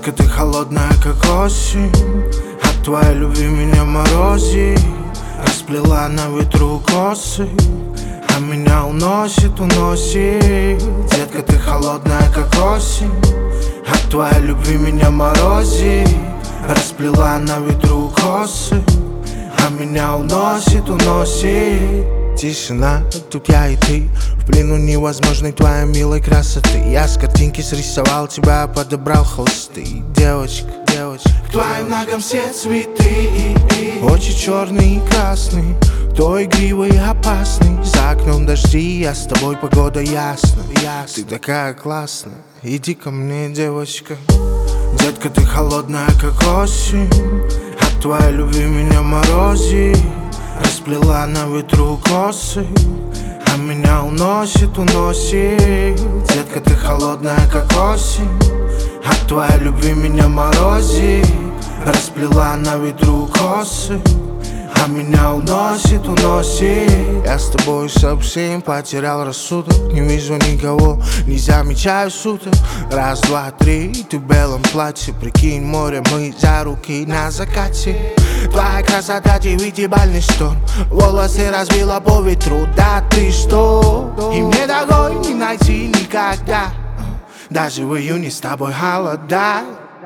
Детка, ты холодная, как осень, от твоей любви меня морозит. Расплела на ветру косы, а меня уносит, уносит. Детка, ты холодная, как осень, от твоей любви меня морозит. Расплела на ветру косы, а меня уносит, уносит. Тишина, тут я и ты, в плену невозможной твоей милой красоты. Я с картинки срисовал тебя, подобрал холсты. Девочка, девочка, к твоим ногам все цветы. Очи черные и красные, то игривый и опасный. За окном дожди, я с тобой, погода ясна. Ты такая классная, иди ко мне, девочка. Детка, ты холодная, как осень, от твоей любви меня морозит. Расплела на ветру косы, а меня уносит, уносит. Детка, ты холодная, как осень, от твоей любви меня морозит. Расплела на ветру косы, а меня уносит, уносит. Я с тобой совсем потерял рассудок, не вижу никого, не замечаю суток. Раз, два, три, ты в белом платье, прикинь, море, мы за руки на закате. Твоя красота, девятибальный шторм, волосы разбила по ветру, да ты что? И мне такой не найти никогда, даже в июне с тобой холода.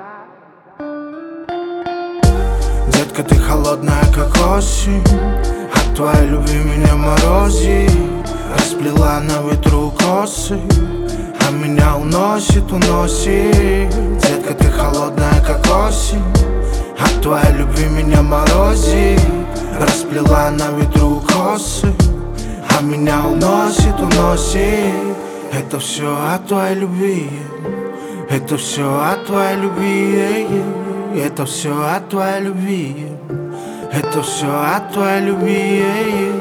Детка, ты холодная, как осень, от твоей любви меня морозит. Расплела на ветру косы, а меня уносит, уносит. Детка, ты холодная, как осень, от твоей любви меня морозит. Расплела на ветру косы, а меня уносит, уносит. Это все от твоей любви, это все от твоей любви. Это все от твоей любви, это все от твоей любви.